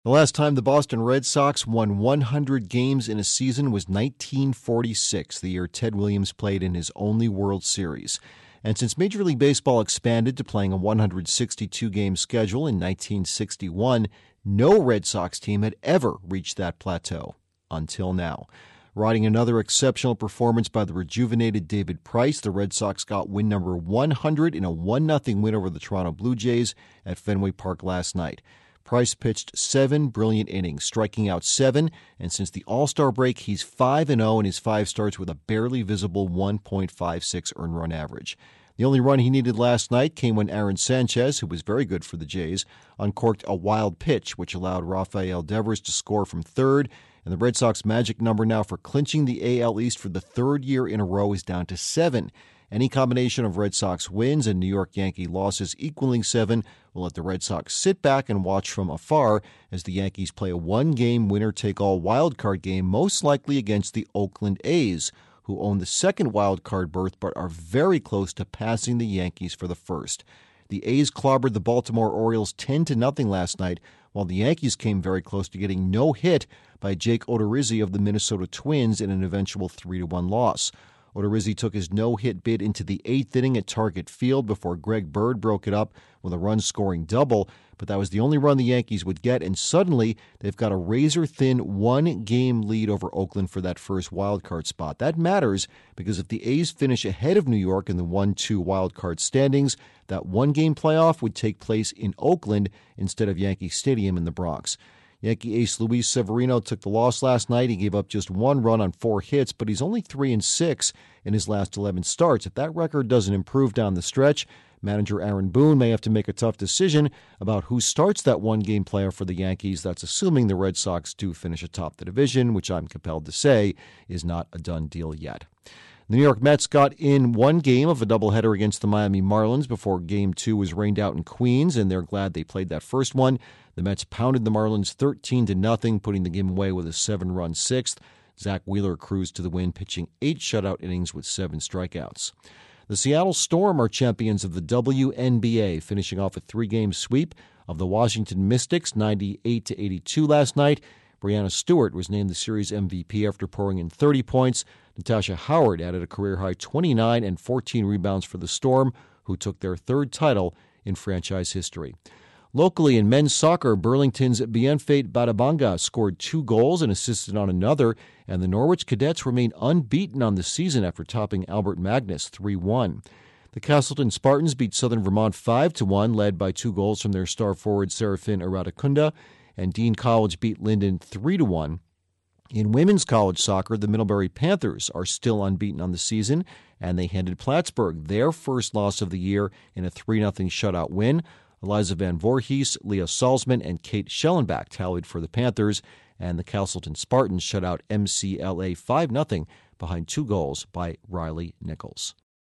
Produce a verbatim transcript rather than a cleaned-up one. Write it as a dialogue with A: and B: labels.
A: The last time the Boston Red Sox won one hundred games in a season was nineteen forty-six, the year Ted Williams played in his only World Series. And since Major League Baseball expanded to playing a one hundred sixty-two game schedule in nineteen sixty-one, no Red Sox team had ever reached that plateau until now. Riding another exceptional performance by the rejuvenated David Price, the Red Sox got win number one hundred in a one nothing win over the Toronto Blue Jays at Fenway Park last night. Price pitched seven brilliant innings, striking out seven, and since the All-Star break, he's five and oh in his five starts with a barely visible one point five six earned run average. The only run he needed last night came when Aaron Sanchez, who was very good for the Jays, uncorked a wild pitch, which allowed Rafael Devers to score from third, and the Red Sox magic number now for clinching the A L East for the third year in a row is down to seven. Any combination of Red Sox wins and New York Yankee losses equaling seven will let the Red Sox sit back and watch from afar as the Yankees play a one-game winner-take-all wildcard game, most likely against the Oakland A's, who own the second wildcard berth but are very close to passing the Yankees for the first. The A's clobbered the Baltimore Orioles ten to nothing last night, while the Yankees came very close to getting no hit by Jake Odorizzi of the Minnesota Twins in an eventual three to one loss. Odorizzi took his no-hit bid into the eighth inning at Target Field before Greg Bird broke it up with a run-scoring double, but that was the only run the Yankees would get, and suddenly they've got a razor-thin one-game lead over Oakland for that first wildcard spot. That matters because if the A's finish ahead of New York in the one two wildcard standings, that one-game playoff would take place in Oakland instead of Yankee Stadium in the Bronx. Yankee ace Luis Severino took the loss last night. He gave up just one run on four hits, but he's only three and six in his last eleven starts. If that record doesn't improve down the stretch, manager Aaron Boone may have to make a tough decision about who starts that one-game playoff for the Yankees. That's assuming the Red Sox do finish atop the division, which I'm compelled to say is not a done deal yet. The New York Mets got in one game of a doubleheader against the Miami Marlins before Game two was rained out in Queens, and they're glad they played that first one. The Mets pounded the Marlins thirteen to nothing, putting the game away with a seven-run sixth. Zach Wheeler cruised to the win, pitching eight shutout innings with seven strikeouts. The Seattle Storm are champions of the W N B A, finishing off a three-game sweep of the Washington Mystics, ninety-eight to eighty-two last night. Breanna Stewart was named the series M V P after pouring in thirty points. Natasha Howard added a career-high twenty-nine and fourteen rebounds for the Storm, who took their third title in franchise history. Locally in men's soccer, Burlington's Bienfait Batabanga scored two goals and assisted on another, and the Norwich Cadets remain unbeaten on the season after topping Albert Magnus three one. The Castleton Spartans beat Southern Vermont five to one, led by two goals from their star forward Serafin Aradacunda, and Dean College beat Linden three to one. In women's college soccer, the Middlebury Panthers are still unbeaten on the season, and they handed Plattsburgh their first loss of the year in a three nothing shutout win. Eliza Van Voorhees, Leah Salzman, and Kate Schellenbach tallied for the Panthers, and the Castleton Spartans shut out M C L A five nothing behind two goals by Riley Nichols.